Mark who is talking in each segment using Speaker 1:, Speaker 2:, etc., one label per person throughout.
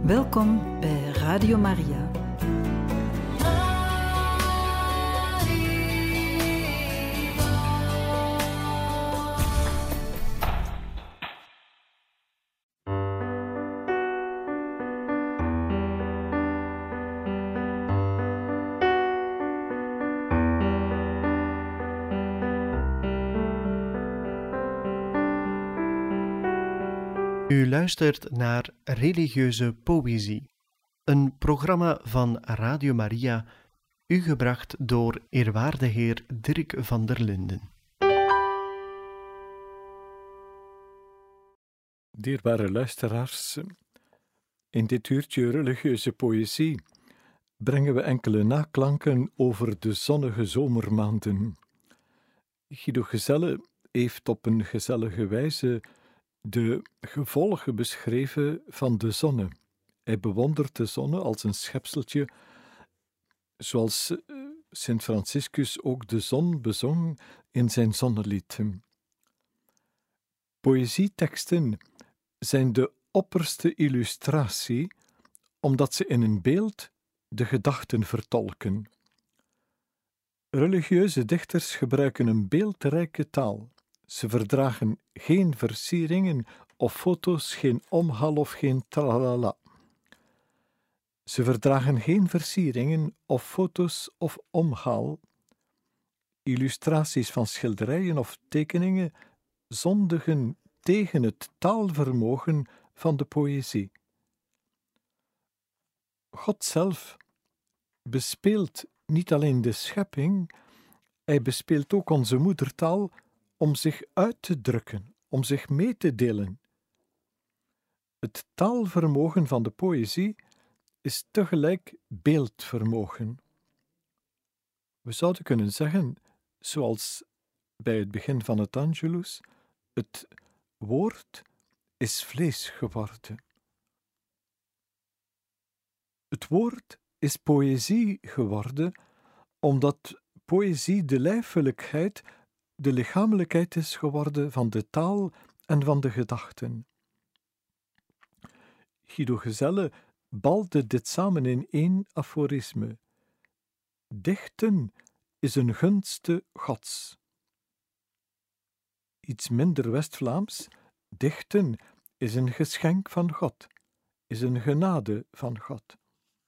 Speaker 1: Welkom bij Radio Maria.
Speaker 2: U luistert naar Religieuze Poëzie, een programma van Radio Maria, u gebracht door eerwaarde heer Dirk van der Linden.
Speaker 3: Dierbare luisteraars, in dit uurtje religieuze poëzie brengen we enkele naklanken over de zonnige zomermaanden. Guido Gezelle heeft op een gezellige wijze de gevolgen beschreven van de zonne. Hij bewondert de zonne als een schepseltje, zoals Sint Franciscus ook de zon bezong in zijn zonnelied. Poëzieteksten zijn de opperste illustratie, omdat ze in een beeld de gedachten vertolken. Religieuze dichters gebruiken een beeldrijke taal. Ze verdragen geen versieringen of foto's, geen omhaal of geen tralala. Ze verdragen geen versieringen of foto's of omhaal. Illustraties van schilderijen of tekeningen zondigen tegen het taalvermogen van de poëzie. God zelf bespeelt niet alleen de schepping, hij bespeelt ook onze moedertaal om zich uit te drukken, om zich mee te delen. Het taalvermogen van de poëzie is tegelijk beeldvermogen. We zouden kunnen zeggen, zoals bij het begin van het Angelus, het woord is vlees geworden. Het woord is poëzie geworden, omdat poëzie de lijfelijkheid, de lichamelijkheid is geworden van de taal en van de gedachten. Guido Gezelle balde dit samen in één aforisme. Dichten is een gunste Gods. Iets minder West-Vlaams, dichten is een geschenk van God, is een genade van God.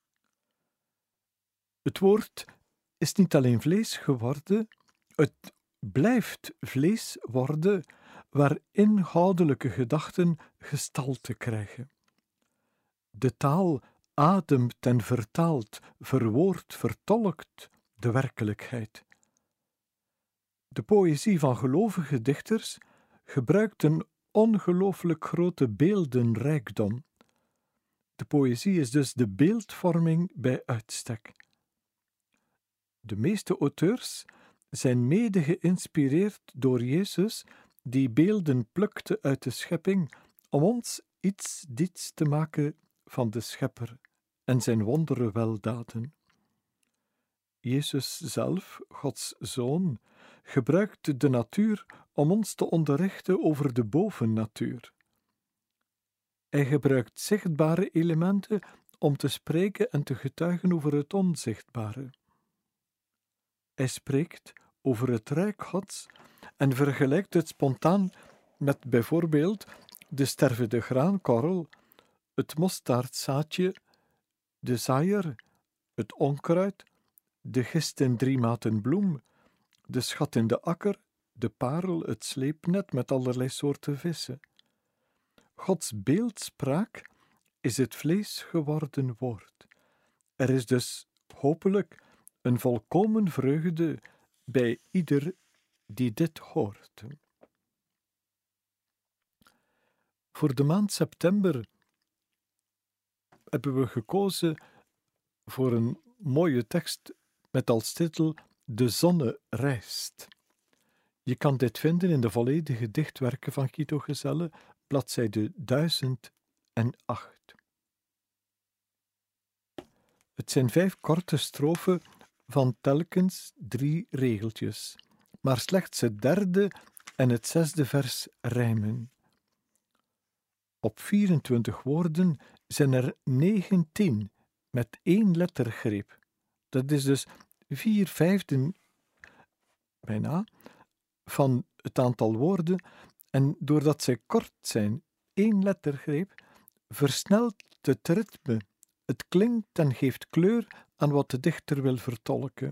Speaker 3: Het woord is niet alleen vlees geworden, het blijft vlees worden waar inhoudelijke gedachten gestalte krijgen. De taal ademt en vertaalt, verwoordt, vertolkt de werkelijkheid. De poëzie van gelovige dichters gebruikt een ongelooflijk grote beeldenrijkdom. De poëzie is dus de beeldvorming bij uitstek. De meeste auteurs zijn mede geïnspireerd door Jezus, die beelden plukte uit de schepping om ons iets te maken van de Schepper en zijn wondere weldaden. Jezus zelf, Gods Zoon, gebruikte de natuur om ons te onderrichten over de bovennatuur. Hij gebruikt zichtbare elementen om te spreken en te getuigen over het onzichtbare. Hij spreekt over het Rijk Gods en vergelijkt het spontaan met bijvoorbeeld de stervende graankorrel, het mostaardzaadje, de zaaier, het onkruid, de gist in 3 maten bloem, de schat in de akker, de parel, het sleepnet met allerlei soorten vissen. Gods beeldspraak is het vlees geworden woord. Er is dus hopelijk een volkomen vreugde bij ieder die dit hoort. Voor de maand september hebben we gekozen voor een mooie tekst met als titel De zonne rijst. Je kan dit vinden in de volledige dichtwerken van Guido Gezelle, bladzijde 1008. Het zijn 5 korte strofen van telkens 3 regeltjes, maar slechts het 3e en het 6e vers rijmen. Op 24 woorden zijn er 19 met 1 lettergreep. Dat is dus 4/5 bijna van het aantal woorden, en doordat zij kort zijn, 1 lettergreep, versnelt het ritme. Het klinkt en geeft kleur aan wat de dichter wil vertolken.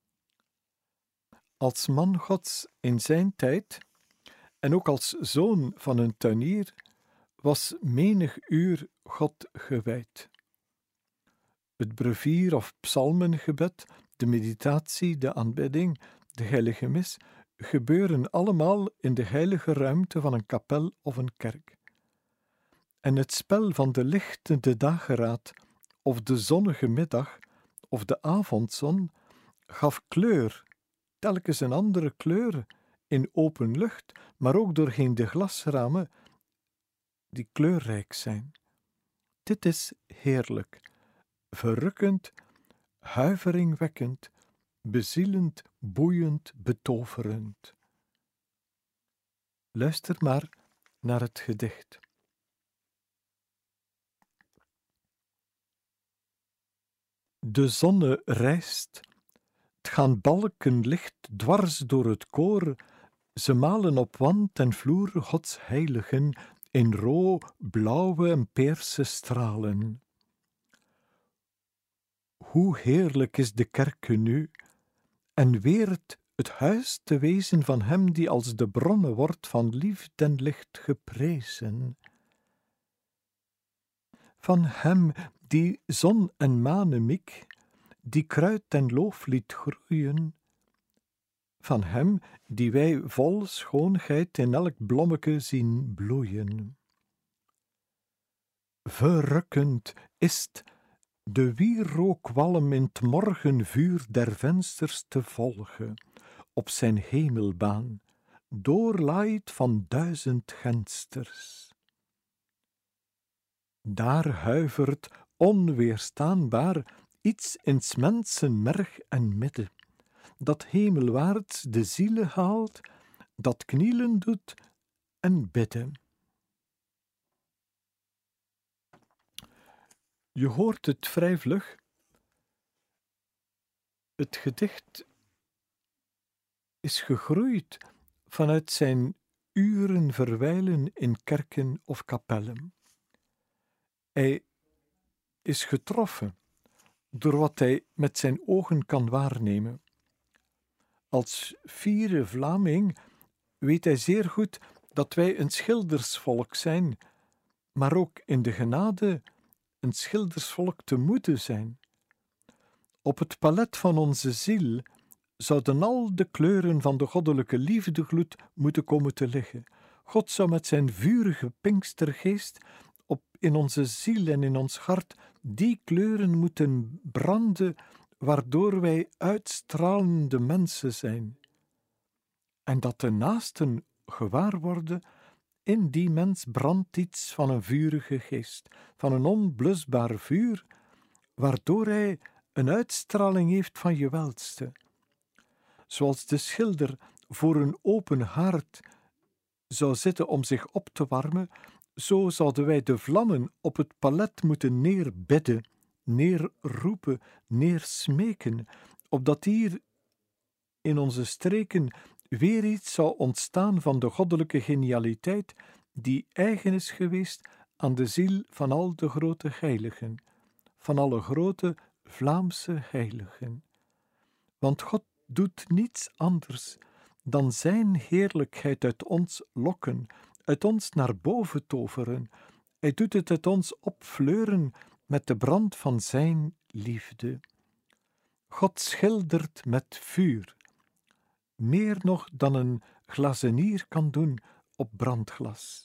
Speaker 3: Als man Gods in zijn tijd, en ook als zoon van een tuinier, was menig uur God gewijd. Het brevier of psalmengebed, de meditatie, de aanbidding, de heilige mis, gebeuren allemaal in de heilige ruimte van een kapel of een kerk. En het spel van de lichtende dageraad, of de zonnige middag, of de avondzon, gaf kleur, telkens een andere kleur, in open lucht, maar ook doorheen de glasramen, die kleurrijk zijn. Dit is heerlijk, verrukkend, huiveringwekkend, bezielend, boeiend, betoverend. Luister maar naar het gedicht. De zonne rijst, het gaan balken licht dwars door het koor, ze malen op wand en vloer Gods heiligen in blauwe en peerse stralen. Hoe heerlijk is de kerke nu, en weert het huis te wezen van hem die als de bronnen wordt van liefde en licht geprezen. Van hem die zon en manemik, die kruid en loof liet groeien, van hem die wij vol schoonheid in elk blommeke zien bloeien. Verrukkend ist de wierrookwalm in 't morgenvuur der vensters te volgen, op zijn hemelbaan, doorlaaid van 1000 gensters. Daar huivert onweerstaanbaar iets in 's mensen merg en midden, dat hemelwaarts de ziele haalt, dat knielen doet en bidden. Je hoort het vrij vlug. Het gedicht is gegroeid vanuit zijn uren verwijlen in kerken of kapellen. Hij is getroffen door wat hij met zijn ogen kan waarnemen. Als fiere Vlaming weet hij zeer goed dat wij een schildersvolk zijn, maar ook in de genade een schildersvolk te moeten zijn. Op het palet van onze ziel zouden al de kleuren van de goddelijke liefdegloed moeten komen te liggen. God zou met zijn vurige Pinkstergeest in onze ziel en in ons hart die kleuren moeten branden, waardoor wij uitstralende mensen zijn. En dat de naasten gewaar worden, in die mens brandt iets van een vurige geest, van een onblusbaar vuur, waardoor hij een uitstraling heeft van je welste. Zoals de schilder voor een open haard zou zitten om zich op te warmen, zo zouden wij de vlammen op het palet moeten neerbidden, neerroepen, neersmeken, opdat hier in onze streken weer iets zou ontstaan van de goddelijke genialiteit die eigen is geweest aan de ziel van al de grote heiligen, van alle grote Vlaamse heiligen. Want God doet niets anders dan zijn heerlijkheid uit ons lokken, uit ons naar boven toveren. Hij doet het uit ons opfleuren met de brand van zijn liefde. God schildert met vuur, meer nog dan een glazenier kan doen op brandglas.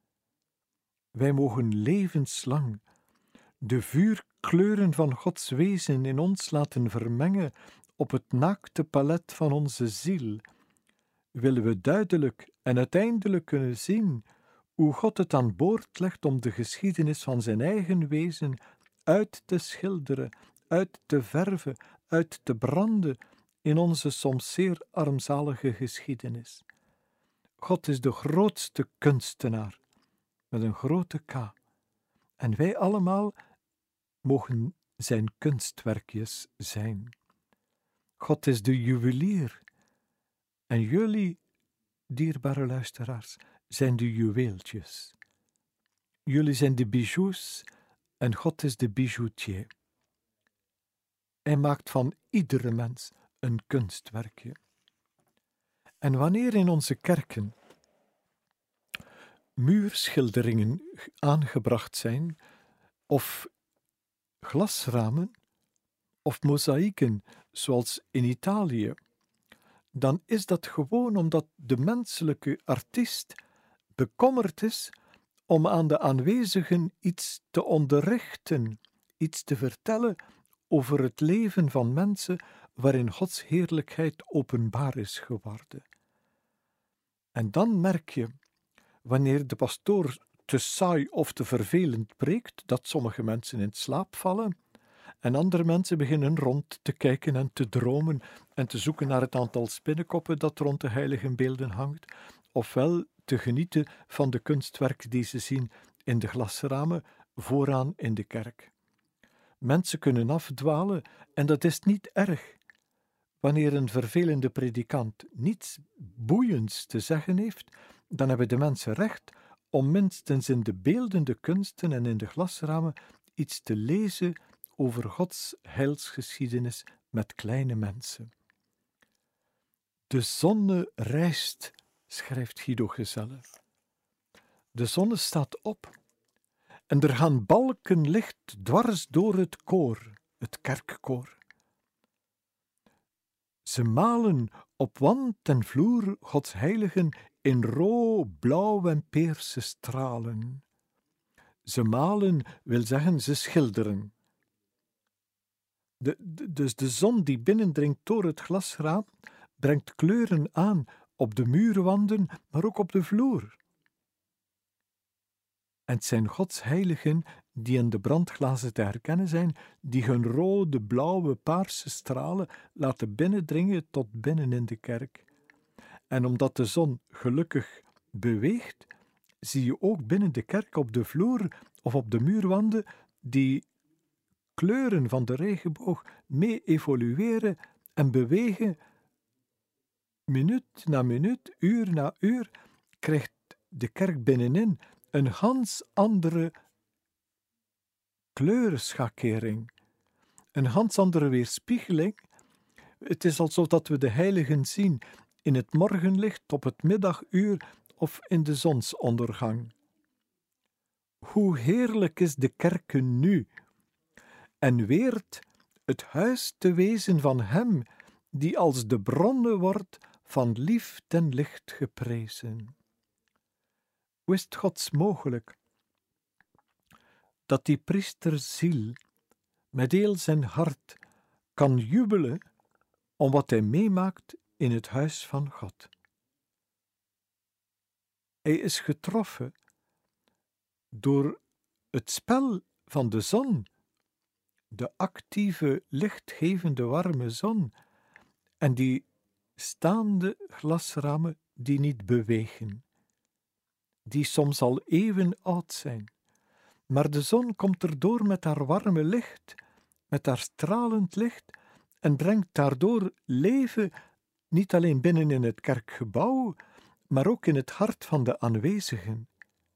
Speaker 3: Wij mogen levenslang de vuurkleuren van Gods wezen in ons laten vermengen op het naakte palet van onze ziel. Willen we duidelijk en uiteindelijk kunnen zien hoe God het aan boord legt om de geschiedenis van zijn eigen wezen uit te schilderen, uit te verven, uit te branden in onze soms zeer armzalige geschiedenis. God is de grootste kunstenaar, met een grote K. En wij allemaal mogen zijn kunstwerkjes zijn. God is de juwelier. En jullie, dierbare luisteraars, zijn de juweeltjes. Jullie zijn de bijoux en God is de bijoutier. Hij maakt van iedere mens een kunstwerkje. En wanneer in onze kerken muurschilderingen aangebracht zijn, of glasramen, of mozaïeken, zoals in Italië, dan is dat gewoon omdat de menselijke artiest bekommerd is om aan de aanwezigen iets te onderrichten, iets te vertellen over het leven van mensen waarin Gods heerlijkheid openbaar is geworden. En dan merk je, wanneer de pastoor te saai of te vervelend preekt, dat sommige mensen in slaap vallen en andere mensen beginnen rond te kijken en te dromen en te zoeken naar het aantal spinnenkoppen dat rond de heilige beelden hangt, ofwel te genieten van de kunstwerken die ze zien in de glasramen vooraan in de kerk. Mensen kunnen afdwalen en dat is niet erg. Wanneer een vervelende predikant niets boeiends te zeggen heeft, dan hebben de mensen recht om minstens in de beeldende kunsten en in de glasramen iets te lezen over Gods heilsgeschiedenis met kleine mensen. De zonne rijst, schrijft Guido Gezelle. De zonne staat op en er gaan balken licht dwars door het koor, het kerkkoor. Ze malen op wand en vloer Gods heiligen in rood, blauw en peerse stralen. Ze malen wil zeggen ze schilderen. Dus de zon die binnendringt door het glasraam brengt kleuren aan op de muurwanden, maar ook op de vloer. En het zijn Gods heiligen die in de brandglazen te herkennen zijn, die hun rode, blauwe, paarse stralen laten binnendringen tot binnen in de kerk. En omdat de zon gelukkig beweegt, zie je ook binnen de kerk op de vloer of op de muurwanden die kleuren van de regenboog mee evolueren en bewegen. Minuut na minuut, uur na uur, krijgt de kerk binnenin een gans andere kleurenschakering, een gans andere weerspiegeling. Het is alsof dat we de heiligen zien in het morgenlicht, op het middaguur of in de zonsondergang. Hoe heerlijk is de kerk nu, en weert het huis te wezen van hem die als de bronne wordt van lief ten licht geprezen. Hoe is het Gods mogelijk dat die priesterziel met heel zijn hart kan jubelen om wat hij meemaakt in het huis van God? Hij is getroffen door het spel van de zon, de actieve, lichtgevende, warme zon, en die staande glasramen die niet bewegen, die soms al eeuwen oud zijn. Maar de zon komt erdoor met haar warme licht, met haar stralend licht, en brengt daardoor leven niet alleen binnen in het kerkgebouw, maar ook in het hart van de aanwezigen.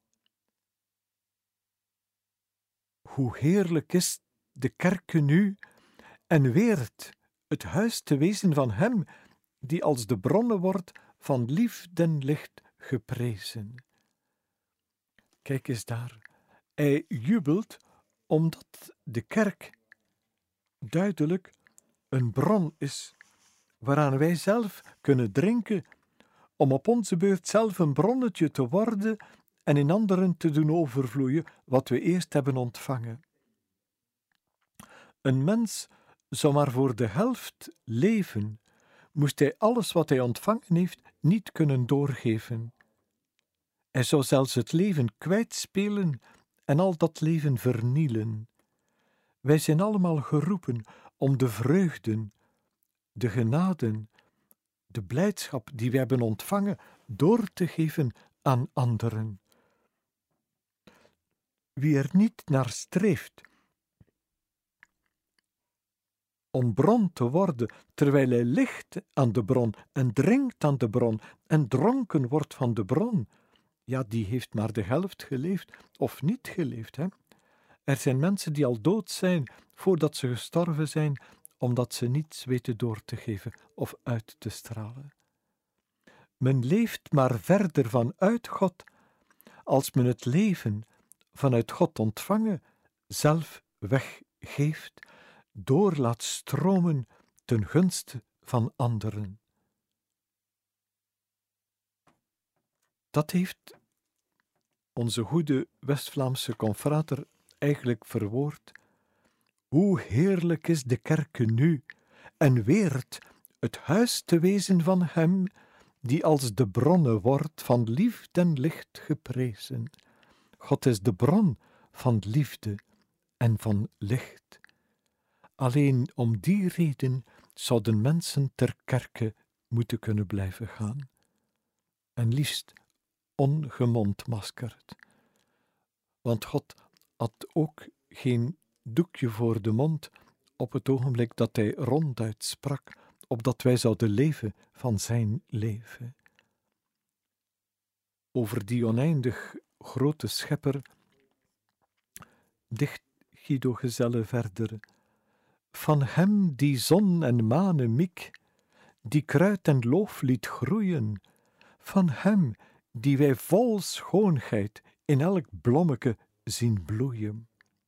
Speaker 3: Hoe heerlijk is de kerk nu, en weert het huis te wezen van hem die als de bronne wordt van liefdenlicht geprezen. Kijk eens daar. Hij jubelt omdat de kerk duidelijk een bron is waaraan wij zelf kunnen drinken om op onze beurt zelf een bronnetje te worden en in anderen te doen overvloeien wat we eerst hebben ontvangen. Een mens zou maar voor de helft leven, moest hij alles wat hij ontvangen heeft niet kunnen doorgeven. Hij zou zelfs het leven kwijtspelen en al dat leven vernielen. Wij zijn allemaal geroepen om de vreugden, de genaden, de blijdschap die we hebben ontvangen door te geven aan anderen. wie er niet naar streeft om bron te worden, terwijl hij ligt aan de bron en drinkt aan de bron en dronken wordt van de bron, ja, die heeft maar de helft geleefd of niet geleefd, hè? Er zijn mensen die al dood zijn voordat ze gestorven zijn, omdat ze niets weten door te geven of uit te stralen. Men leeft maar verder vanuit God als men het leven vanuit God ontvangen zelf weggeeft, door laat stromen ten gunste van anderen. Dat heeft onze goede West-Vlaamse confrater eigenlijk verwoord. Hoe heerlijk is de kerke nu en weert het huis te wezen van hem die als de bronnen wordt van liefde en licht geprezen. God is de bron van liefde en van licht. Alleen om die reden zouden mensen ter kerke moeten kunnen blijven gaan. En liefst ongemondmaskerd. Want God had ook geen doekje voor de mond op het ogenblik dat hij ronduit sprak, opdat wij zouden leven van zijn leven. Over die oneindig grote schepper dicht Guido Gezelle verder. Van hem die zon en manen miek, die kruid en loof liet groeien, van hem die wij vol schoonheid in elk blommeke zien bloeien.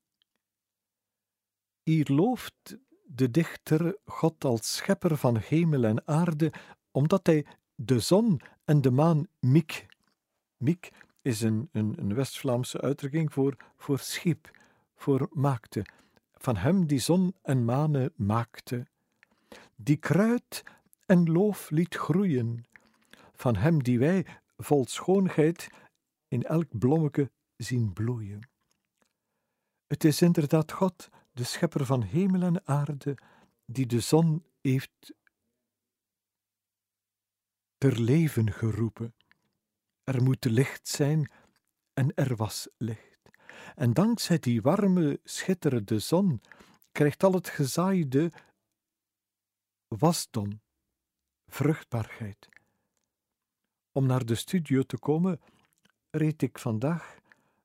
Speaker 3: Hier looft de dichter God als schepper van hemel en aarde, omdat hij de zon en de maan miek. Miek is een West-Vlaamse uitdrukking voor schiep, voor maakte. Van hem die zon en manen maakte. Die kruid en loof liet groeien. Van hem die wij vol schoonheid in elk blommeke zien bloeien. Het is inderdaad God, de schepper van hemel en aarde, die de zon heeft ter leven geroepen. Er moet licht zijn en er was licht. En dankzij die warme, schitterende zon krijgt al het gezaaide wasdom, vruchtbaarheid. Om naar de studio te komen, reed ik vandaag,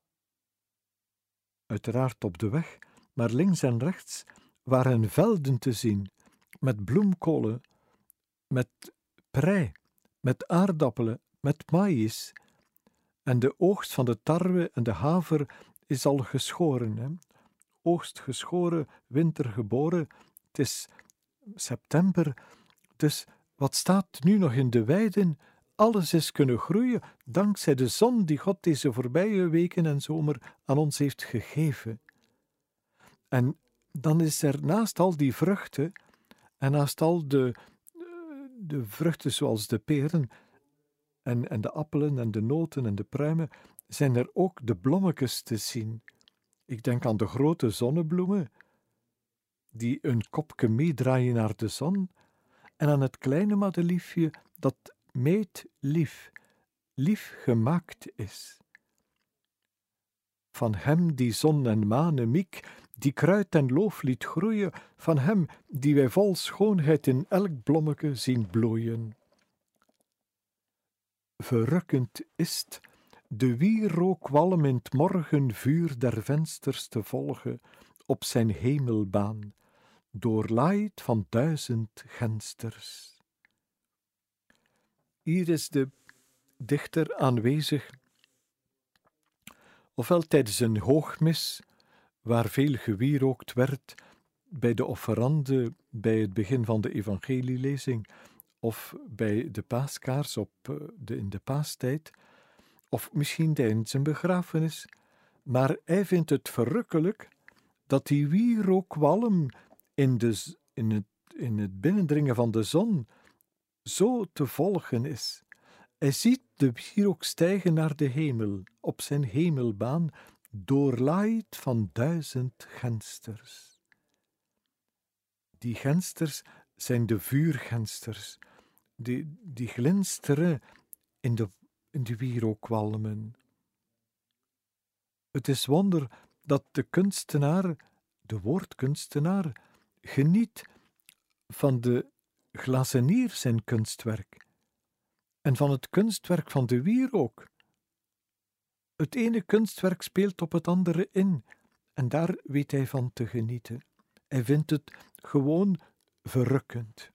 Speaker 3: uiteraard op de weg, maar links en rechts waren velden te zien, met bloemkolen, met prei, met aardappelen, met maïs. En de oogst van de tarwe en de haver is al geschoren. Hè? Oogst geschoren, winter geboren. Het is september, dus wat staat nu nog in de weiden? Alles is kunnen groeien dankzij de zon die God deze voorbije weken en zomer aan ons heeft gegeven. En dan is er naast al die vruchten en naast al de vruchten zoals de peren en de appelen en de noten en de pruimen, zijn er ook de blommetjes te zien. Ik denk aan de grote zonnebloemen, die een kopje meedraaien naar de zon, en aan het kleine madeliefje dat meetlief, lief gemaakt is. Van hem die zon en manen miek, die kruid en loof liet groeien, van hem die wij vol schoonheid in elk blommeke zien bloeien. Verrukkend ist de wierookwalm in t morgenvuur der vensters te volgen op zijn hemelbaan, doorlaaid van 1000 gensters. Hier is de dichter aanwezig, ofwel tijdens een hoogmis, waar veel gewierookt werd bij de offerande bij het begin van de evangelielezing, of bij de paaskaars in de paastijd, of misschien tijdens zijn begrafenis, maar hij vindt het verrukkelijk dat die wierookwalm in het binnendringen van de zon zo te volgen is. Hij ziet de wierook stijgen naar de hemel, op zijn hemelbaan, doorlaaid van 1000 gensters. Die gensters zijn de vuurgensters, die glinsteren in de wierookwalmen. Het is wonder dat de kunstenaar, de woordkunstenaar, geniet van de glazenier zijn kunstwerk en van het kunstwerk van de wierook. Het ene kunstwerk speelt op het andere in en daar weet hij van te genieten. Hij vindt het gewoon verrukkend.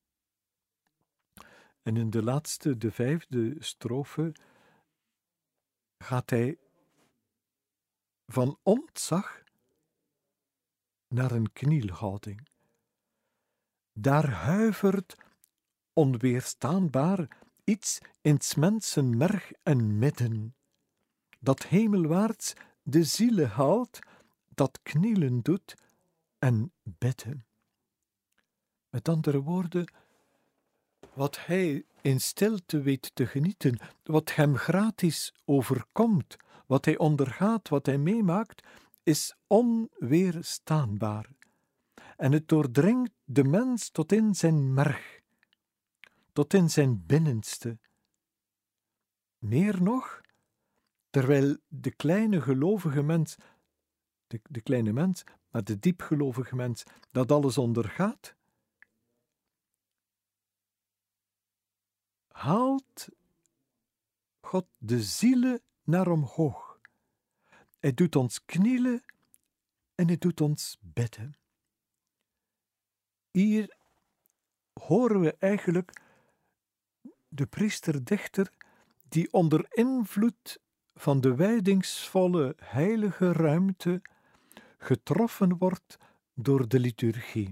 Speaker 3: En in de laatste, de 5e strofe, gaat hij van ontzag naar een knielhouding. Daar huivert onweerstaanbaar iets in 's mensen merg en midden, dat hemelwaarts de ziele haalt, dat knielen doet en bidden. Met andere woorden, wat hij in stilte weet te genieten, wat hem gratis overkomt, wat hij ondergaat, wat hij meemaakt, is onweerstaanbaar. En het doordringt de mens tot in zijn merg, tot in zijn binnenste. Meer nog, terwijl de kleine gelovige mens, de kleine mens, maar de diepgelovige mens, dat alles ondergaat, haalt God de zielen naar omhoog. Hij doet ons knielen en hij doet ons bidden. Hier horen we eigenlijk de priester-dichter die onder invloed van de wijdingsvolle heilige ruimte getroffen wordt door de liturgie.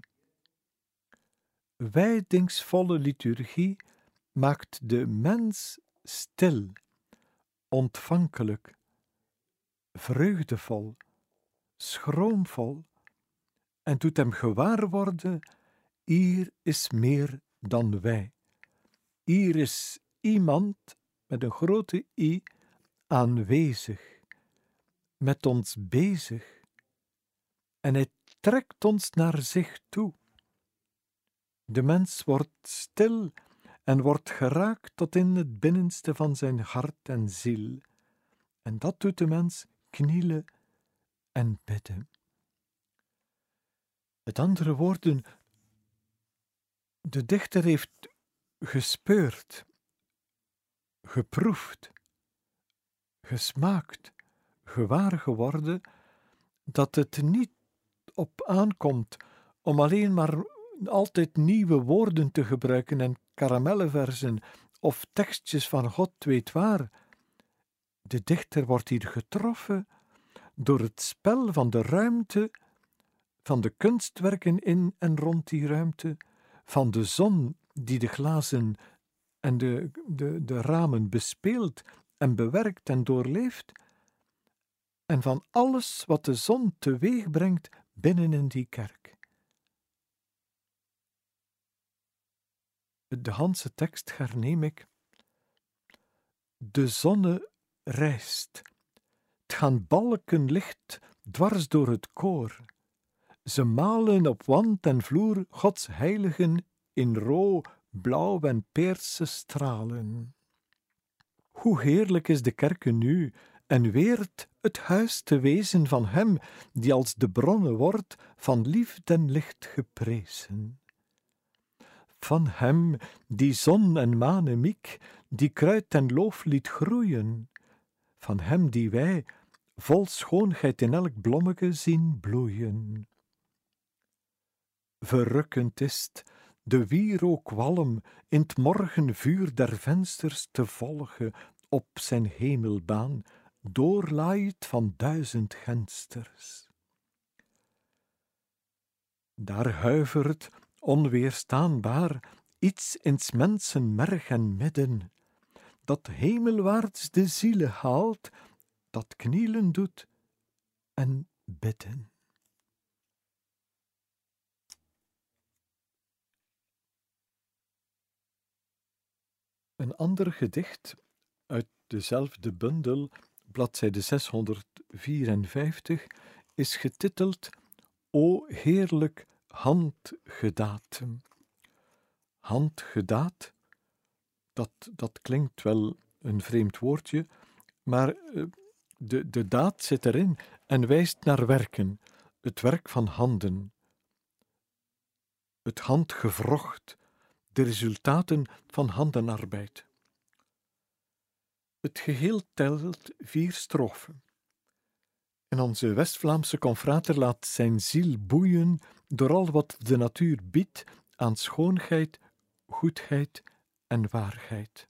Speaker 3: Wijdingsvolle liturgie maakt de mens stil, ontvankelijk, vreugdevol, schroomvol en doet hem gewaar worden: hier is meer dan wij. Hier is iemand met een grote I aanwezig, met ons bezig. En hij trekt ons naar zich toe. De mens wordt stil en wordt geraakt tot in het binnenste van zijn hart en ziel. En dat doet de mens knielen en bidden. Met andere woorden, de dichter heeft gespeurd, geproefd, gesmaakt, gewaar geworden dat het niet op aankomt om alleen maar altijd nieuwe woorden te gebruiken en karamellenverzen of tekstjes van God weet waar. De dichter wordt hier getroffen door het spel van de ruimte, van de kunstwerken in en rond die ruimte, van de zon die de glazen en de ramen bespeelt en bewerkt en doorleeft, en van alles wat de zon teweeg brengt binnen in die kerk. De Hanse tekst herneem ik. De zonne rijst, het gaan balken licht dwars door het koor. Ze malen op wand en vloer Gods heiligen in rood, blauw en peerse stralen. Hoe heerlijk is de kerke nu, en weert het huis te wezen van hem, die als de bronnen wordt van liefde en licht geprezen. Van hem, die zon en manemiek, die kruid en loof liet groeien. Van hem die wij, vol schoonheid in elk blommeke zien bloeien. Verrukkend ist de wierookwalm in 't morgenvuur der vensters te volgen op zijn hemelbaan, doorlaaid van 1000 gensters. Daar huivert onweerstaanbaar iets in 's mensen merg en midden, dat hemelwaarts de ziele haalt, dat knielen doet en bidden. Een ander gedicht uit dezelfde bundel, bladzijde 654, is getiteld O heerlijk handgedaad. Handgedaad, dat klinkt wel een vreemd woordje, maar De daad zit erin en wijst naar werken, het werk van handen. Het handgewrocht, de resultaten van handenarbeid. Het geheel telt 4 strofen. En onze West-Vlaamse confrater laat zijn ziel boeien door al wat de natuur biedt aan schoonheid, goedheid en waarheid.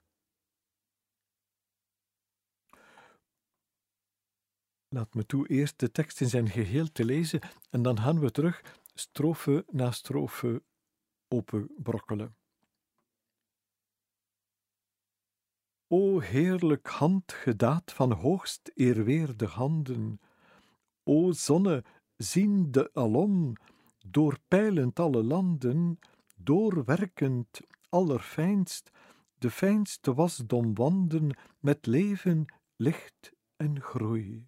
Speaker 3: Laat me toe eerst de tekst in zijn geheel te lezen en dan gaan we terug strofe na strofe openbrokkelen. O heerlijk handgedaad van hoogst eerweerde handen, o zonne, ziende alom, doorpeilend alle landen, doorwerkend allerfijnst, de fijnste wasdom wanden met leven, licht en groei.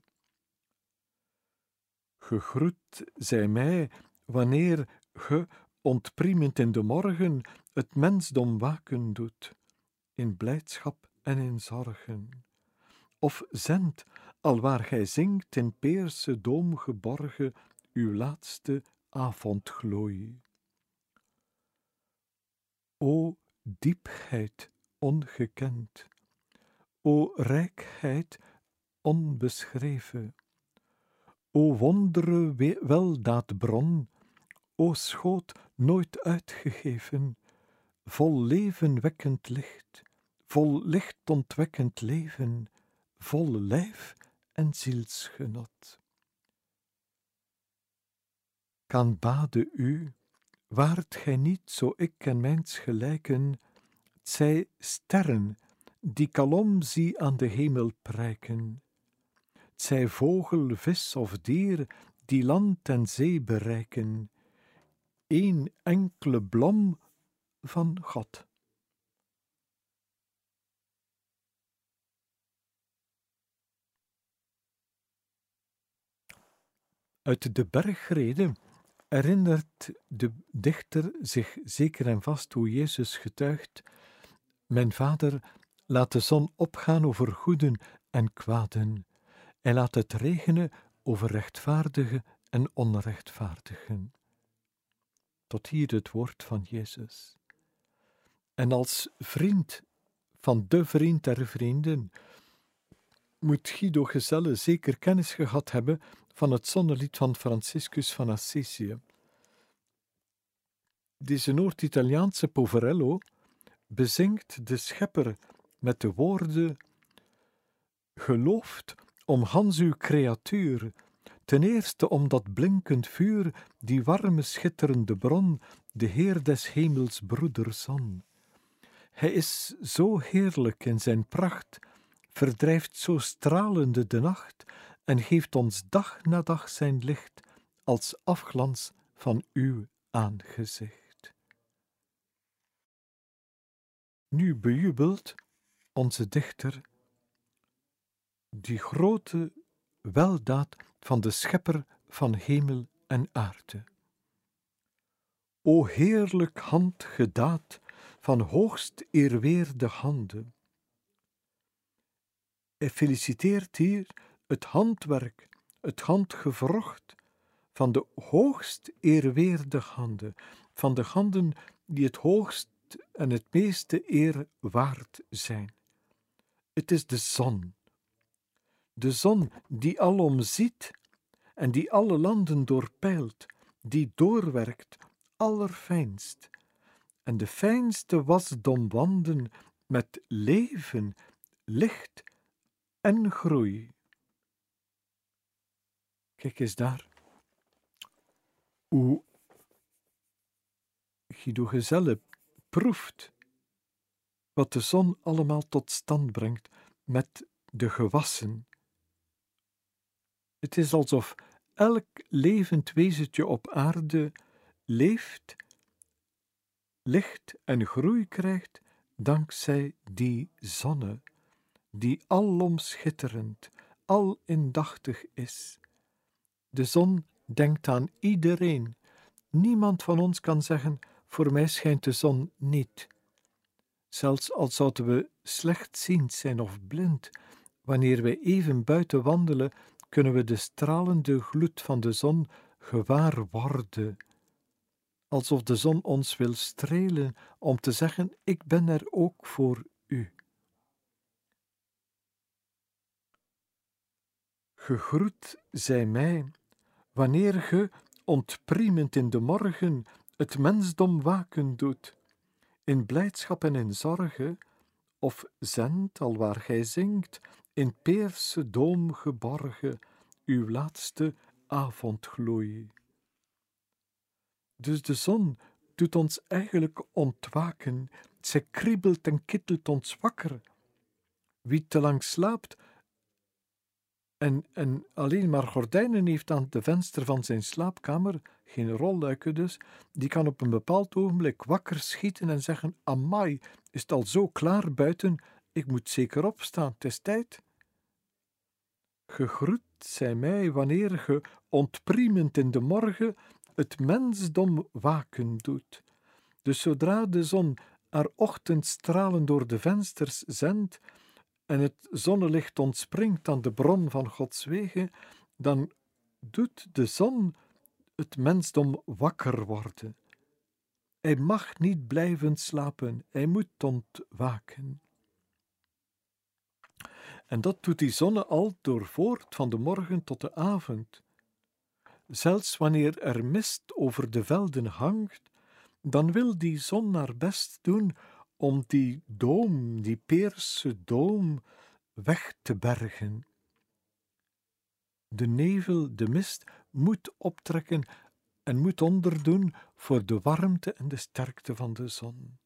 Speaker 3: Gegroet zij mij, wanneer ge, ontpriemend in de morgen, het mensdom waken doet, in blijdschap en in zorgen. Of zend, alwaar gij zingt in Peerse doom geborgen, uw laatste avondglooi. O diepheid ongekend, o rijkheid onbeschreven, o wondere weldaadbron, o schoot nooit uitgegeven, vol levenwekkend licht, vol lichtontwekkend leven, vol lijf en zielsgenot. Kan bade u, waart gij niet zo ik en mijns gelijken, t zij sterren, die kalom zie aan de hemel prijken, t zij vogel, vis of dier, die land en zee bereiken, één enkele blom van God. Uit de bergrede herinnert de dichter zich zeker en vast hoe Jezus getuigt: mijn Vader laat de zon opgaan over goeden en kwaden. Hij laat het regenen over rechtvaardigen en onrechtvaardigen. Tot hier het woord van Jezus. En als vriend van de vriend der vrienden moet Guido Gezelle zeker kennis gehad hebben van het zonnelied van Franciscus van Assisi. Deze Noord-Italiaanse poverello bezingt de schepper met de woorden: gelooft om gans uw creatuur, ten eerste om dat blinkend vuur, die warme schitterende bron, de Heer des hemels broederzon. Hij is zo heerlijk in zijn pracht, verdrijft zo stralende de nacht en geeft ons dag na dag zijn licht als afglans van uw aangezicht. Nu bejubelt onze dichter die grote weldaad van de schepper van hemel en aarde. O heerlijk handgedaad van hoogst eerweerde handen. Hij feliciteert hier het handwerk, het handgewrocht van de hoogst eerweerde handen, van de handen die het hoogst en het meeste eer waard zijn. Het is de zon die alom ziet en die alle landen doorpeilt, die doorwerkt allerfijnst, en de fijnste wasdom wanden met leven, licht en groei. Kijk eens daar, hoe Guido Gezelle proeft wat de zon allemaal tot stand brengt met de gewassen. Het is alsof elk levend wezentje op aarde leeft, licht en groei krijgt dankzij die zonne, die alom schitterend, al indachtig is. De zon denkt aan iedereen. Niemand van ons kan zeggen: voor mij schijnt de zon niet. Zelfs al zouden we slechtziend zijn of blind, Wanneer wij even buiten wandelen, kunnen we de stralende gloed van de zon gewaar worden, alsof de zon ons wil strelen om te zeggen: ik ben er ook voor u. Gegroet zij mij, wanneer ge, ontpriemend in de morgen, het mensdom waken doet, in blijdschap en in zorge, of zendt, alwaar gij zingt, in Peerse doom geborgen, uw laatste avondgloei. Dus de zon doet ons eigenlijk ontwaken, zij kriebelt en kittelt ons wakker. Wie te lang slaapt en alleen maar gordijnen heeft aan de venster van zijn slaapkamer, geen rolluiken dus, die kan op een bepaald ogenblik wakker schieten en zeggen: amai, is het al zo klaar buiten, ik moet zeker opstaan, het is tijd. Gegroet zij mij wanneer ge, ontpriemend in de morgen, het mensdom waken doet. Dus zodra de zon haar ochtendstralen door de vensters zendt en het zonnelicht ontspringt aan de bron van Gods wegen, dan doet de zon het mensdom wakker worden. Hij mag niet blijven slapen, hij moet ontwaken. En dat doet die zonne al door voort van de morgen tot de avond. Zelfs wanneer er mist over de velden hangt, dan wil die zon haar best doen om die doom, die Peerse doom, weg te bergen. De nevel, de mist, moet optrekken en moet onderdoen voor de warmte en de sterkte van de zon.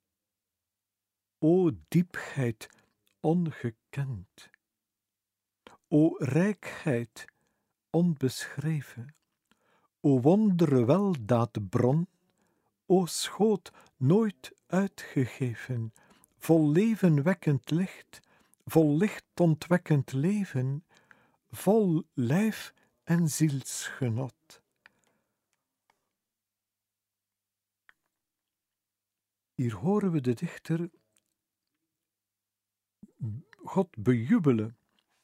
Speaker 3: O diepheid ongekend, o rijkheid onbeschreven, o wondere weldaadbron, o schoot nooit uitgegeven, vol levenwekkend licht, vol lichtontwekkend leven, vol lijf en zielsgenot. Hier horen we de dichter God bejubelen,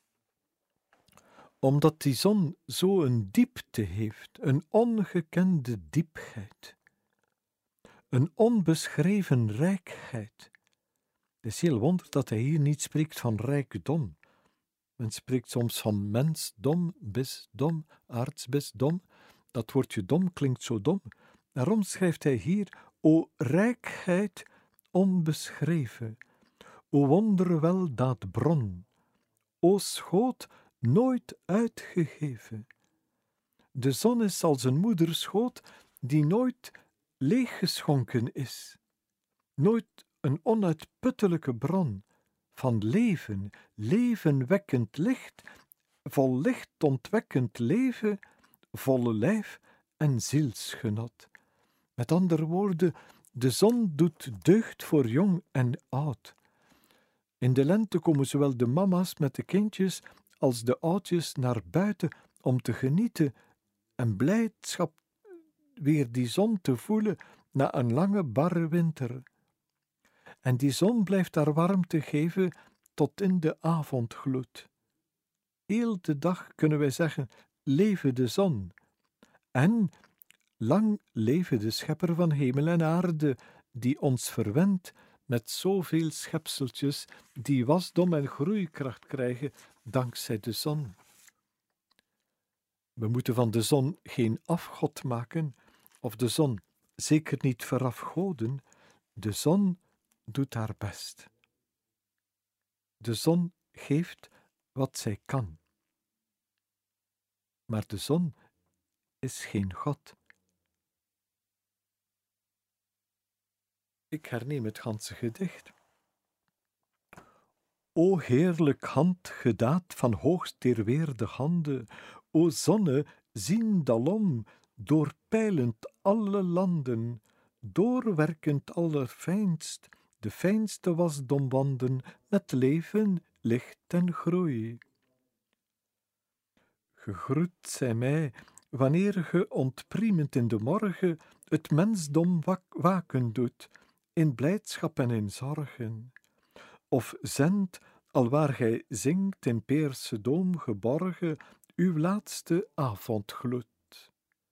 Speaker 3: omdat die zon zo een diepte heeft, een ongekende diepheid, een onbeschreven rijkheid. Het is heel wonderlijk dat hij hier niet spreekt van rijkdom. Men spreekt soms van mensdom, bisdom, aartsbisdom. Dat woordje dom klinkt zo dom. Daarom schrijft hij hier: o rijkheid onbeschreven, o wonderweldaadbron, o schoot nooit uitgegeven. De zon is als een moederschoot die nooit leeggeschonken is, nooit een onuitputtelijke bron van leven, levenwekkend licht, vol lichtontwekkend leven, volle lijf en zielsgenot. Met andere woorden, de zon doet deugd voor jong en oud. In de lente komen zowel de mama's met de kindjes als de oudjes naar buiten om te genieten en blijdschap weer die zon te voelen na een lange barre winter. En die zon blijft haar warmte geven tot in de avondgloed. Heel de dag kunnen wij zeggen: leve de zon. En lang leve de schepper van hemel en aarde, die ons verwendt met zoveel schepseltjes die wasdom en groeikracht krijgen dankzij de zon. We moeten van de zon geen afgod maken, of de zon zeker niet verafgoden. De zon doet haar best. De zon geeft wat zij kan. Maar de zon is geen God. Ik herneem het ganse gedicht. O heerlijk handgedaad van hoogst eerweerde handen, o zonne, zien dalom, doorpeilend alle landen, doorwerkend allerfijnst, de fijnste wasdomwanden met leven, licht en groei. Gegroet zij mij, wanneer ge ontpriemend in de morgen het mensdom waken doet, in blijdschap en in zorgen. Of zendt, alwaar gij zingt in Peerse Doom geborgen uw laatste avondgloed.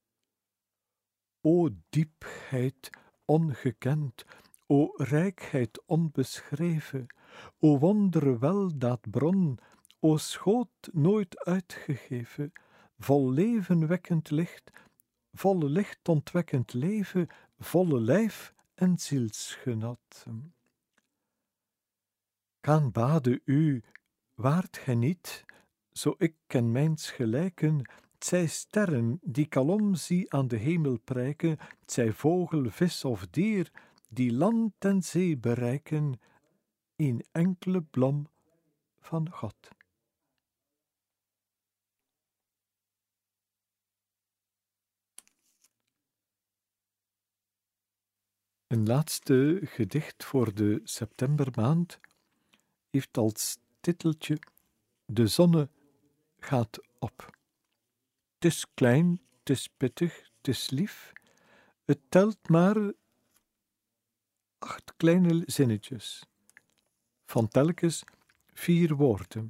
Speaker 3: O diepheid ongekend, o rijkheid onbeschreven, o wondere weldaadbron, o schoot nooit uitgegeven, vol levenwekkend licht, vol lichtontwekkend leven, volle lijf en zielsgenot. Kaan bade u, waart gij niet, zo ik ken mijns gelijken, zij sterren die kalom zie aan de hemel prijken, zij vogel, vis of dier, die land en zee bereiken, een enkele blom van God. Een laatste gedicht voor de septembermaand heeft als titeltje De zonne gaat op. 'Tis klein, 'tis pittig, 'tis lief, het telt maar 8 kleine zinnetjes, van telkens 4 woorden.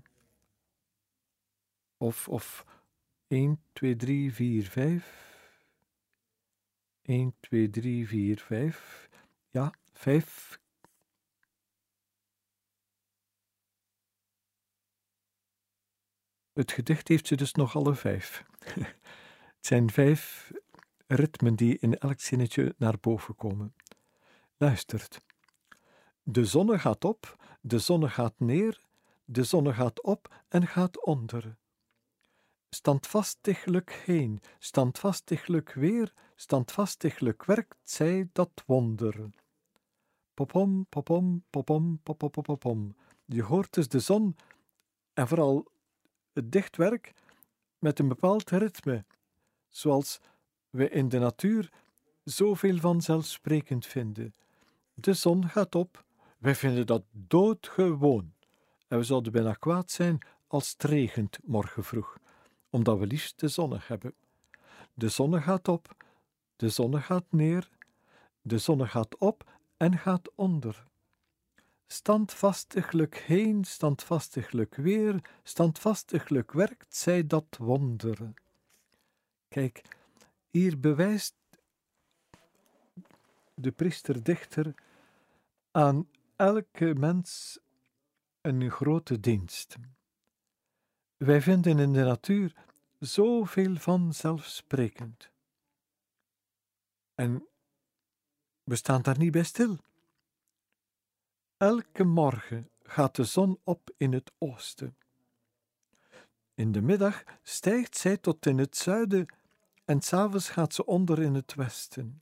Speaker 3: Of 1, 2, 3, 4, 5. 1, 2, 3, 4, 5. Ja, 5. Het gedicht heeft ze dus nog alle 5. Het zijn 5 ritmen die in elk zinnetje naar boven komen. Luistert. De zonne gaat op, de zonne gaat neer, de zonne gaat op en gaat onder. Standvastiglijk heen, standvastiglijk weer, standvastiglijk werkt zij dat wonder. Popom, popom, popom, popom, popom. Je hoort dus de zon en vooral het dichtwerk met een bepaald ritme, zoals we in de natuur zoveel vanzelfsprekend vinden. De zon gaat op, wij vinden dat doodgewoon. En we zouden bijna kwaad zijn als het regent morgen vroeg, omdat we liefst de zonne hebben. De zonne gaat op, de zonne gaat neer, de zonne gaat op en gaat onder. Standvastiglijk heen, standvastiglijk weer, standvastiglijk werkt zij dat wonder. Kijk, hier bewijst de priester-dichter aan elke mens een grote dienst. Wij vinden in de natuur zoveel vanzelfsprekend. En we staan daar niet bij stil. Elke morgen gaat de zon op in het oosten. In de middag stijgt zij tot in het zuiden en 's avonds gaat ze onder in het westen.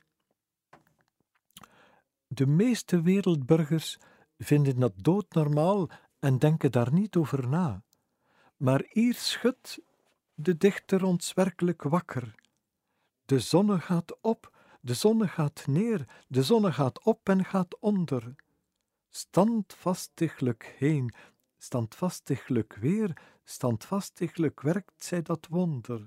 Speaker 3: De meeste wereldburgers vinden dat doodnormaal en denken daar niet over na. Maar hier schudt de dichter ons werkelijk wakker. De zonne gaat op, de zonne gaat neer, de zonne gaat op en gaat onder. Standvastiglijk heen, standvastiglijk weer, standvastiglijk werkt zij dat wonder.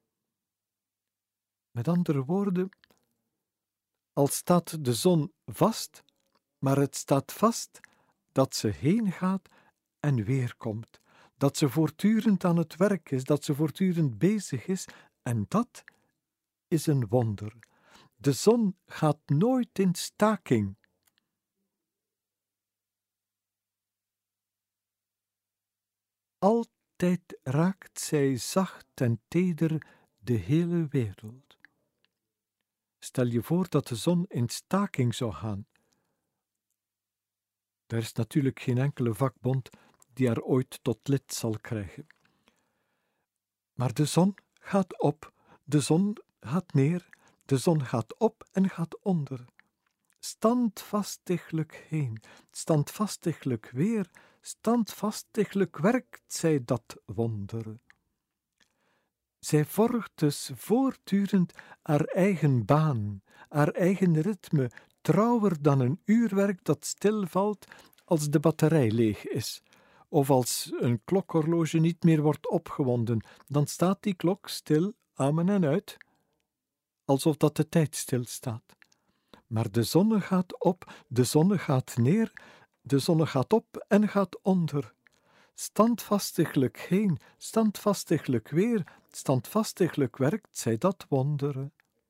Speaker 3: Met andere woorden, al staat de zon vast, maar het staat vast dat ze heen gaat en weer komt, dat ze voortdurend aan het werk is, dat ze voortdurend bezig is, en dat is een wonder. De zon gaat nooit in staking. Altijd raakt zij zacht en teder de hele wereld. Stel je voor dat de zon in staking zou gaan. Er is natuurlijk geen enkele vakbond die haar ooit tot lid zal krijgen. Maar de zon gaat op, de zon gaat neer, de zon gaat op en gaat onder. Standvastiglijk heen, standvastiglijk weer, standvastiglijk werkt zij dat wonder. Zij volgt dus voortdurend haar eigen baan, haar eigen ritme, trouwer dan een uurwerk dat stilvalt als de batterij leeg is, of als een klokhorloge niet meer wordt opgewonden, dan staat die klok stil aan en uit, alsof dat de tijd stilstaat. Maar de zonne gaat op, de zonne gaat neer, de zonne gaat op en gaat onder. Standvastiglijk heen, standvastiglijk weer, standvastiglijk werkt zij dat wonderen.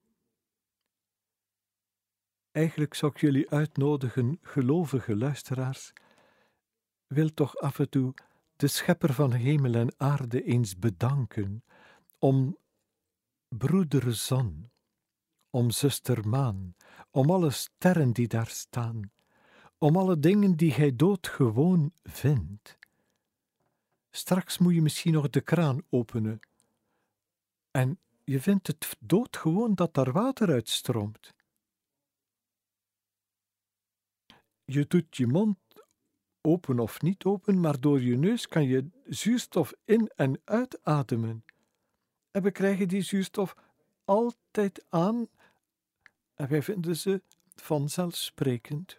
Speaker 3: Eigenlijk zou ik jullie uitnodigen, gelovige luisteraars, wil toch af en toe de schepper van hemel en aarde eens bedanken om broeder zon, om zuster maan, om alle sterren die daar staan, om alle dingen die gij doodgewoon vindt. Straks moet je misschien nog de kraan openen en je vindt het doodgewoon dat daar water uitstroomt. Je doet je mond open of niet open, maar door je neus kan je zuurstof in- en uitademen. En we krijgen die zuurstof altijd aan en wij vinden ze vanzelfsprekend.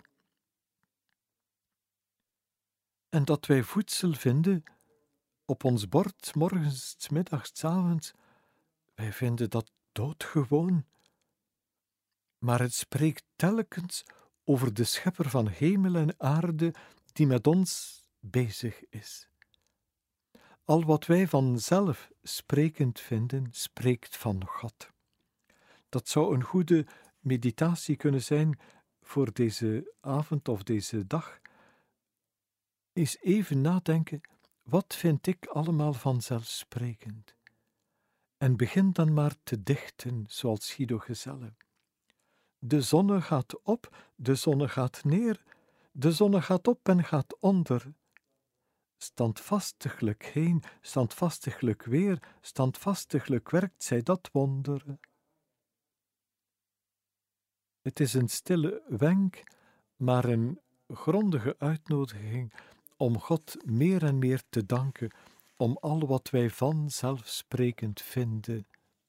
Speaker 3: En dat wij voedsel vinden op ons bord, 's morgens, 's middags, 's avonds, wij vinden dat doodgewoon. Maar het spreekt telkens over de schepper van hemel en aarde die met ons bezig is. Al wat wij vanzelf sprekend vinden, spreekt van God. Dat zou een goede meditatie kunnen zijn voor deze avond of deze dag. Eens even nadenken, wat vind ik allemaal vanzelfsprekend? En begin dan maar te dichten, zoals Guido Gezelle. De zonne gaat op, de zonne gaat neer, de zonne gaat op en gaat onder. Standvastiglijk heen, standvastiglijk weer, standvastiglijk werkt zij dat wonderen. Het is een stille wenk, maar een grondige uitnodiging om God meer en meer te danken om al wat wij vanzelfsprekend vinden.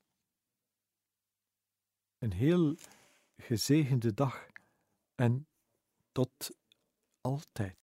Speaker 3: Een heel gezegende dag en tot altijd.